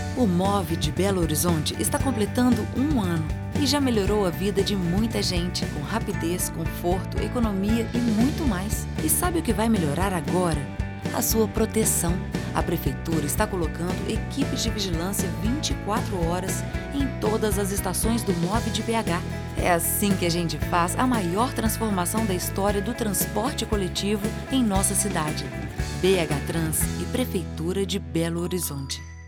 O MOV de Belo Horizonte está completando 1 ano e já melhorou a vida de muita gente, com rapidez, conforto, economia e muito mais. E sabe o que vai melhorar agora? A sua proteção. A Prefeitura está colocando equipes de vigilância 24 horas em todas as estações do MOV de BH. É assim que a gente faz a maior transformação da história do transporte coletivo em nossa cidade. BH Trans e Prefeitura de Belo Horizonte.